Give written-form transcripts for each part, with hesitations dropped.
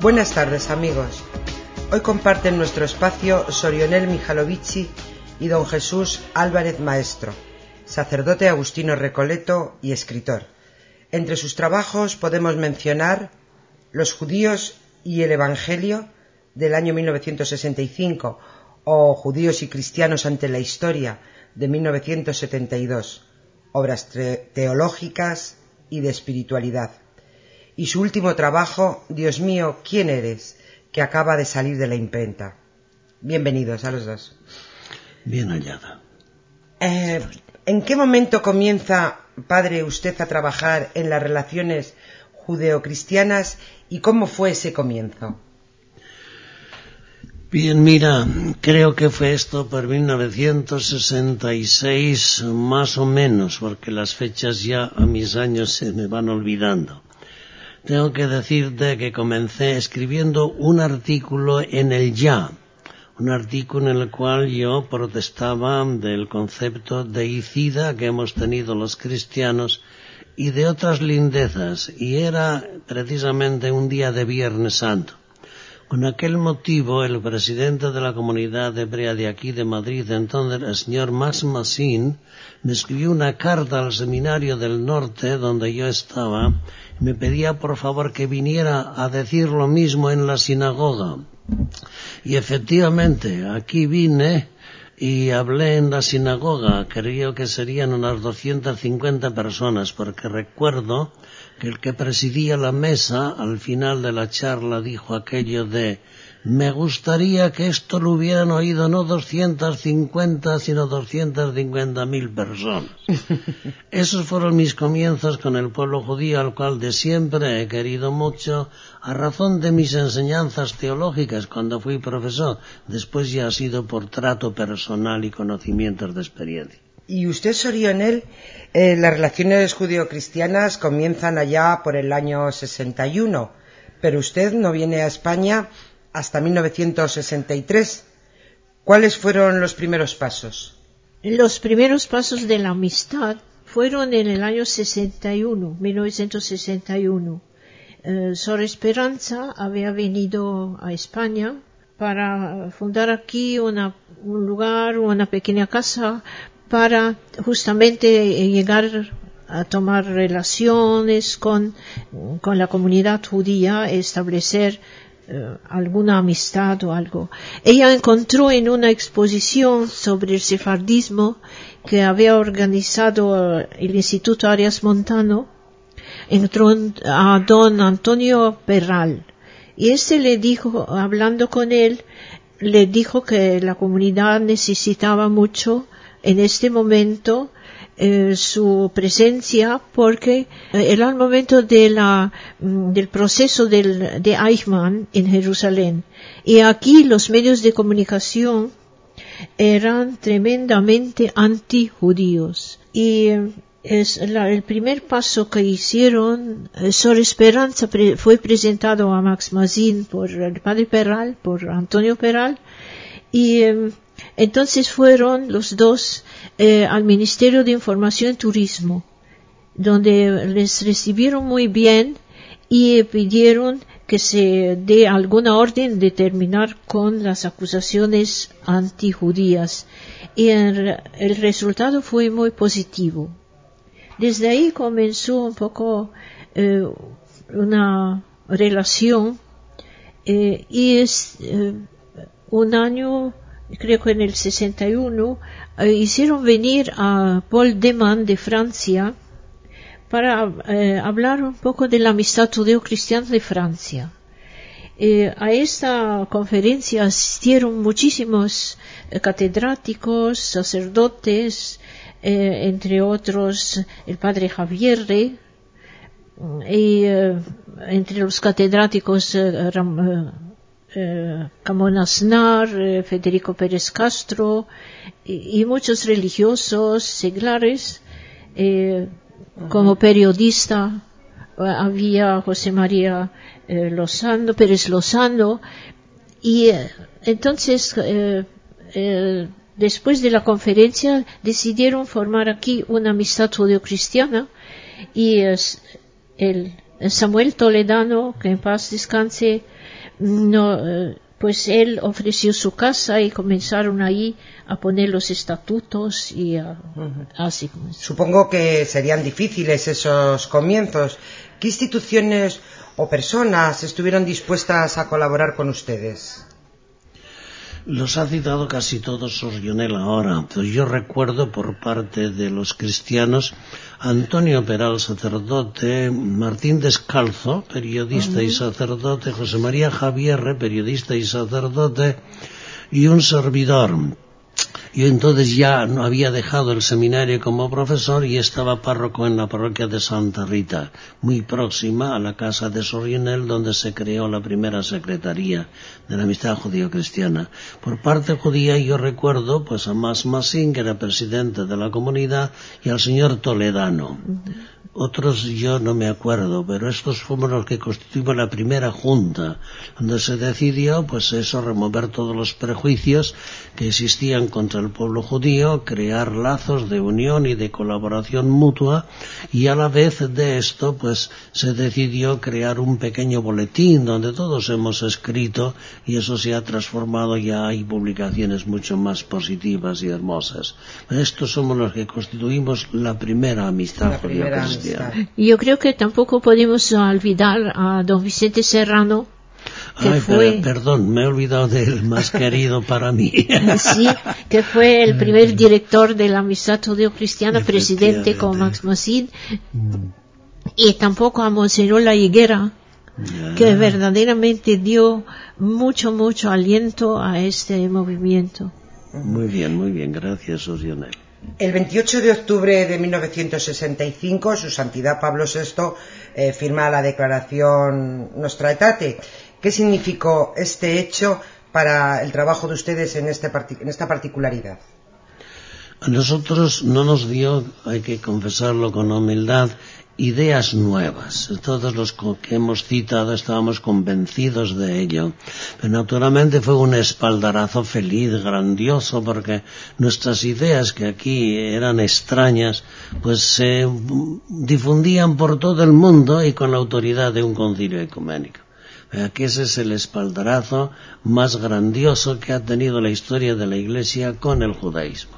Buenas tardes, amigos. Hoy comparten nuestro espacio Sorionel Michalovici y don Jesús Álvarez Maestro, sacerdote agustino recoleto y escritor. Entre sus trabajos podemos mencionar Los judíos y el Evangelio, del año 1965, o Judíos y cristianos ante la historia, de 1972, obras teológicas y de espiritualidad. Y su último trabajo, Dios mío, ¿quién eres?, que acaba de salir de la imprenta. Bienvenidos a los dos. Bien hallada. ¿En qué momento comienza, padre, usted a trabajar en las relaciones judeocristianas y cómo fue ese comienzo? Bien, mira, creo que fue esto por 1966 más o menos, porque las fechas ya a mis años se me van olvidando. Tengo que decirte que comencé escribiendo un artículo en el Ya, un artículo en el cual yo protestaba del concepto deicida que hemos tenido los cristianos y de otras lindezas, y era precisamente un día de Viernes Santo. Con aquel motivo, el presidente de la comunidad hebrea de aquí de Madrid, entonces el señor Max Massin, me escribió una carta al seminario del norte donde yo estaba, y me pedía por favor que viniera a decir lo mismo en la sinagoga. Y efectivamente, aquí vine y hablé en la sinagoga. Creo que serían unas 250 personas, porque recuerdo que el que presidía la mesa al final de la charla dijo aquello de: me gustaría que esto lo hubieran oído no 250 sino 250.000 personas. Esos fueron mis comienzos con el pueblo judío, al cual de siempre he querido mucho a razón de mis enseñanzas teológicas cuando fui profesor. Después ya ha sido por trato personal y conocimientos de experiencia. Y usted, Sorionel, las relaciones judío-cristianas comienzan allá por el año 61, pero usted no viene a España hasta 1963. ¿Cuáles fueron los primeros pasos? Los primeros pasos de la amistad fueron en el año 1961. Sor Esperanza había venido a España para fundar aquí un lugar, una pequeña casa, para justamente llegar a tomar relaciones con la comunidad judía, establecer alguna amistad o algo. Ella encontró en una exposición sobre el sefardismo que había organizado el Instituto Arias Montano, entró a don Antonio Perral, y le dijo, hablando con él, le dijo que la comunidad necesitaba mucho en este momento su presencia, porque era el momento del proceso de Eichmann en Jerusalén, y aquí los medios de comunicación eran tremendamente antijudíos, y el primer paso que hicieron. Sor Esperanza fue presentado a Max Massin por el padre Perral, por Antonio Perral, y entonces fueron los dos al Ministerio de Información y Turismo, donde les recibieron muy bien y pidieron que se dé alguna orden de terminar con las acusaciones antijudías. Y el resultado fue muy positivo. Desde ahí comenzó un poco una relación, y es un año, creo que en el 61, hicieron venir a Paul Deman de Francia para hablar un poco de la amistad judeo-cristiana de Francia. A esta conferencia asistieron muchísimos catedráticos, sacerdotes, entre otros el padre Javierre, y entre los catedráticos Camón Aznar, Federico Pérez Castro y muchos religiosos, seglares. Como periodista había José María Pérez Lozano, y entonces después de la conferencia decidieron formar aquí una amistad judeocristiana, y el Samuel Toledano, que en paz descanse, pues él ofreció su casa y comenzaron ahí a poner los estatutos y así como. Supongo que serían difíciles esos comienzos. ¿Qué instituciones o personas estuvieron dispuestas a colaborar con ustedes? Los ha citado casi todos Sorionel ahora, pero yo recuerdo por parte de los cristianos Antonio Peral, sacerdote, Martín Descalzo, periodista y sacerdote, José María Javierre, periodista y sacerdote, y un servidor. Yo entonces ya no había dejado el seminario como profesor y estaba párroco en la parroquia de Santa Rita, muy próxima a la casa de Sorionel, donde se creó la primera secretaría de la Amistad Judío-Cristiana. Por parte judía yo recuerdo pues a Mas Masín, que era presidente de la comunidad, y al señor Toledano. Otros yo no me acuerdo, pero estos fueron los que constituimos la primera junta, donde se decidió, pues eso, remover todos los prejuicios que existían contra el pueblo judío, crear lazos de unión y de colaboración mutua, y a la vez de esto, pues se decidió crear un pequeño boletín donde todos hemos escrito, y eso se ha transformado, ya hay publicaciones mucho más positivas y hermosas. Estos somos los que constituimos la primera amistad judío-cristiana. Yo creo que tampoco podemos olvidar a don Vicente Serrano, que perdón, me he olvidado del más querido para mí. Sí, que fue el primer director de la Amistad Judío-Cristiana, presidente con Max Masín, y tampoco a Monseñor La Higuera, que verdaderamente dio mucho aliento a este movimiento. Muy bien, gracias, Sorionel. El 28 de octubre de 1965, Su Santidad Pablo VI firma la declaración Nostra Aetate. ¿Qué significó este hecho para el trabajo de ustedes en esta particularidad? A nosotros no nos dio, hay que confesarlo con humildad, ideas nuevas. Todos los que hemos citado estábamos convencidos de ello. Pero naturalmente fue un espaldarazo feliz, grandioso, porque nuestras ideas, que aquí eran extrañas, pues se difundían por todo el mundo y con la autoridad de un concilio ecuménico. Que ese es el espaldarazo más grandioso que ha tenido la historia de la Iglesia con el judaísmo.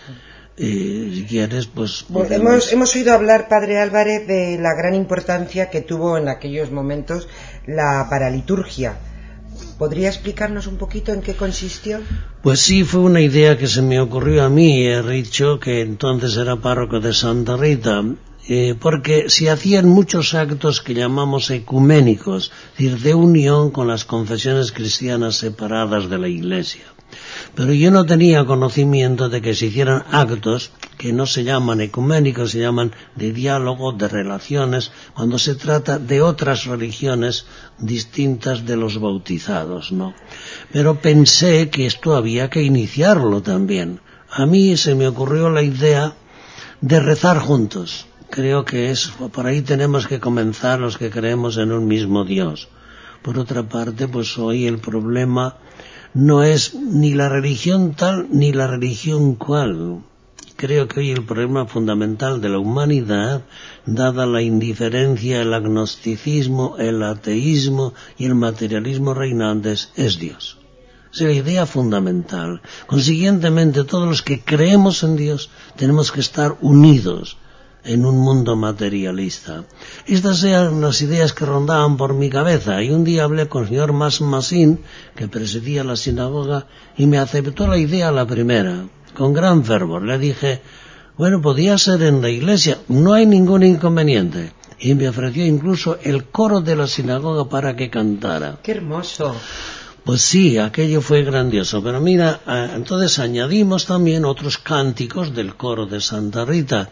Si quieres, pues... Hemos oído hablar, padre Álvarez, de la gran importancia que tuvo en aquellos momentos la paraliturgia. ¿Podría explicarnos un poquito en qué consistió? Pues sí, fue una idea que se me ocurrió a mí. He dicho que entonces era párroco de Santa Rita, porque se hacían muchos actos que llamamos ecuménicos, es decir, de unión con las confesiones cristianas separadas de la Iglesia. Pero yo no tenía conocimiento de que se hicieran actos que no se llaman ecuménicos, se llaman de diálogo, de relaciones, cuando se trata de otras religiones distintas de los bautizados, ¿no? Pero pensé que esto había que iniciarlo también. A mí se me ocurrió la idea de rezar juntos. Creo que por ahí tenemos que comenzar los que creemos en un mismo Dios. Por otra parte, pues hoy el problema no es ni la religión tal ni la religión cual. Creo que hoy el problema fundamental de la humanidad, dada la indiferencia, el agnosticismo, el ateísmo y el materialismo reinantes, es Dios. Es la idea fundamental. Consiguientemente, todos los que creemos en Dios tenemos que estar unidos en un mundo materialista. Estas eran las ideas que rondaban por mi cabeza, y un día hablé con el señor Mas Masín, que presidía la sinagoga, y me aceptó la idea la primera, con gran fervor. Le dije, bueno, podía ser en la iglesia, no hay ningún inconveniente. Y me ofreció incluso el coro de la sinagoga para que cantara. ¡Qué hermoso! Pues sí, aquello fue grandioso, pero mira, entonces añadimos también otros cánticos del coro de Santa Rita.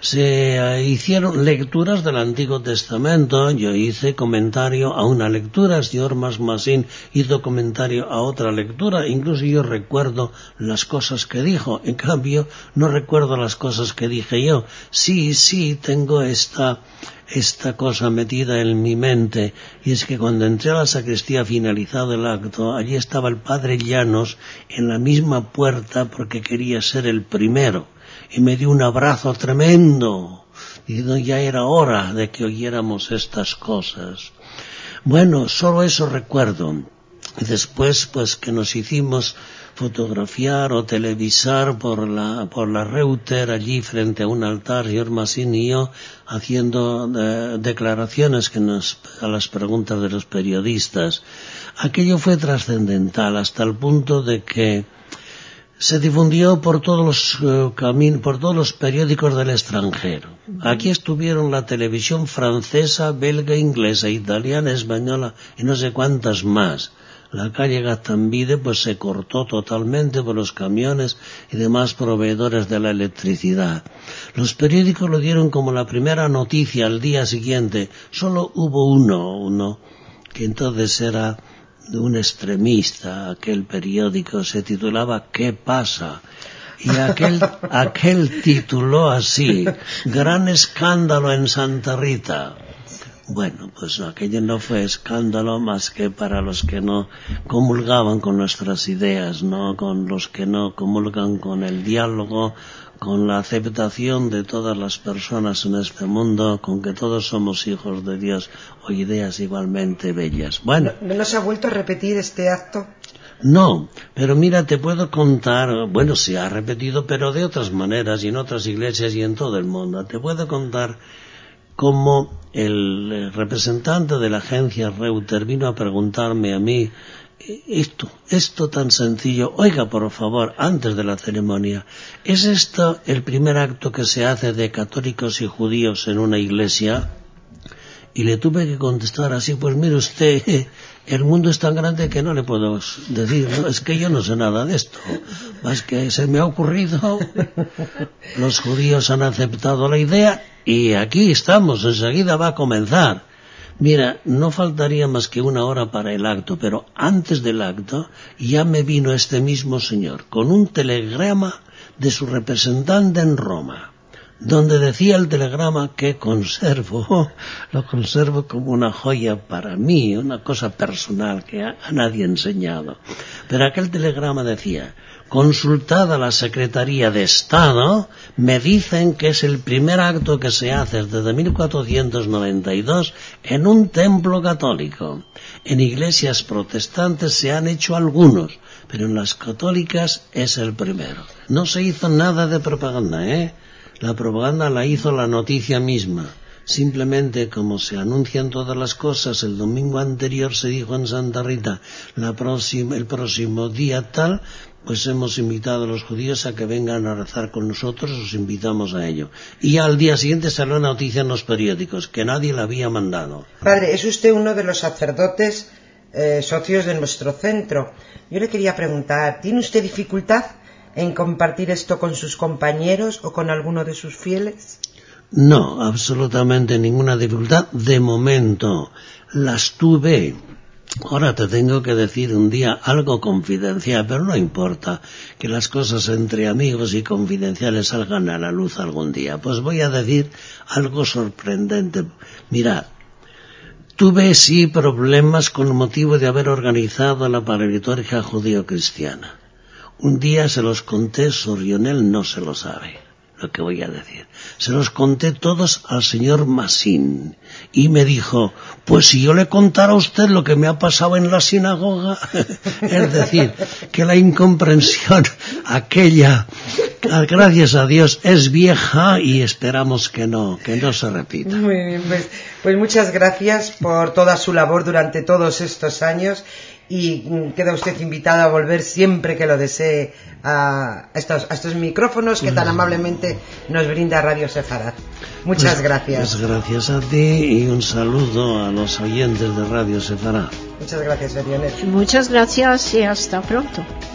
Se hicieron lecturas del Antiguo Testamento, yo hice comentario a una lectura, el señor Mas Masín hizo comentario a otra lectura, incluso yo recuerdo las cosas que dijo, en cambio no recuerdo las cosas que dije yo. Sí, tengo esta cosa metida en mi mente, y es que cuando entré a la sacristía finalizado el acto, allí estaba el padre Llanos en la misma puerta porque quería ser el primero, y me dio un abrazo tremendo, diciendo ya era hora de que oyéramos estas cosas. Bueno, solo eso recuerdo. Y después, pues, que nos hicimos fotografiar o televisar por la Reuter allí frente a un altar, señor Massín y yo, haciendo declaraciones a las preguntas de los periodistas. Aquello fue trascendental hasta el punto de que se difundió por todos los periódicos del extranjero. Aquí estuvieron la televisión francesa, belga, inglesa, italiana, española y no sé cuántas más. La calle Gaztambide pues se cortó totalmente por los camiones y demás proveedores de la electricidad. Los periódicos lo dieron como la primera noticia al día siguiente. Solo hubo uno que entonces era de un extremista. Aquel periódico se titulaba ¿Qué pasa? Y aquel tituló así: Gran escándalo en Santa Rita. Bueno, pues aquello no fue escándalo más que para los que no comulgaban con nuestras ideas, no con los que no comulgan con el diálogo, con la aceptación de todas las personas en este mundo, con que todos somos hijos de Dios o ideas igualmente bellas. Bueno, ¿No se ha vuelto a repetir este acto? No, pero mira, te puedo contar, bueno, se ha repetido, pero de otras maneras y en otras iglesias y en todo el mundo. Te puedo contar cómo el representante de la agencia Reuter vino a preguntarme a mí esto tan sencillo: oiga, por favor, antes de la ceremonia, ¿es esto el primer acto que se hace de católicos y judíos en una iglesia? Y le tuve que contestar así: pues mire usted, el mundo es tan grande que no le puedo decir, ¿no? Es que yo no sé nada de esto, más que se me ha ocurrido, los judíos han aceptado la idea y aquí estamos, enseguida va a comenzar. Mira, no faltaría más que una hora para el acto, pero antes del acto ya me vino este mismo señor con un telegrama de su representante en Roma, donde decía el telegrama que lo conservo como una joya para mí, una cosa personal que a nadie he enseñado. Pero aquel telegrama decía: consultada la Secretaría de Estado, me dicen que es el primer acto que se hace desde 1492 en un templo católico. En iglesias protestantes se han hecho algunos, pero en las católicas es el primero. No se hizo nada de propaganda, La propaganda la hizo la noticia misma. Simplemente, como se anuncian todas las cosas, el domingo anterior se dijo en Santa Rita, el próximo día tal, pues hemos invitado a los judíos a que vengan a rezar con nosotros, os invitamos a ello. Y al día siguiente salió una noticia en los periódicos, que nadie la había mandado. Padre, es usted uno de los sacerdotes socios de nuestro centro. Yo le quería preguntar, ¿tiene usted dificultad en compartir esto con sus compañeros o con alguno de sus fieles? No, absolutamente ninguna dificultad. De momento las tuve. Ahora te tengo que decir un día algo confidencial, pero no importa que las cosas entre amigos y confidenciales salgan a la luz algún día. Pues voy a decir algo sorprendente. Mirad, tuve sí problemas con motivo de haber organizado la paraliturgia judío-cristiana. Un día se los conté, Sorionel no se lo sabe lo que voy a decir. Se los conté todos al señor Massín y me dijo: pues si yo le contara a usted lo que me ha pasado en la sinagoga. Es decir, que la incomprensión aquella, gracias a Dios, es vieja y esperamos que no se repita. Muy bien, pues muchas gracias por toda su labor durante todos estos años. Y queda usted invitada a volver siempre que lo desee a estos micrófonos que tan amablemente nos brinda Radio Sefarad. Muchas gracias. Pues gracias a ti y un saludo a los oyentes de Radio Sefarad. Muchas gracias, Sorionel. Muchas gracias y hasta pronto.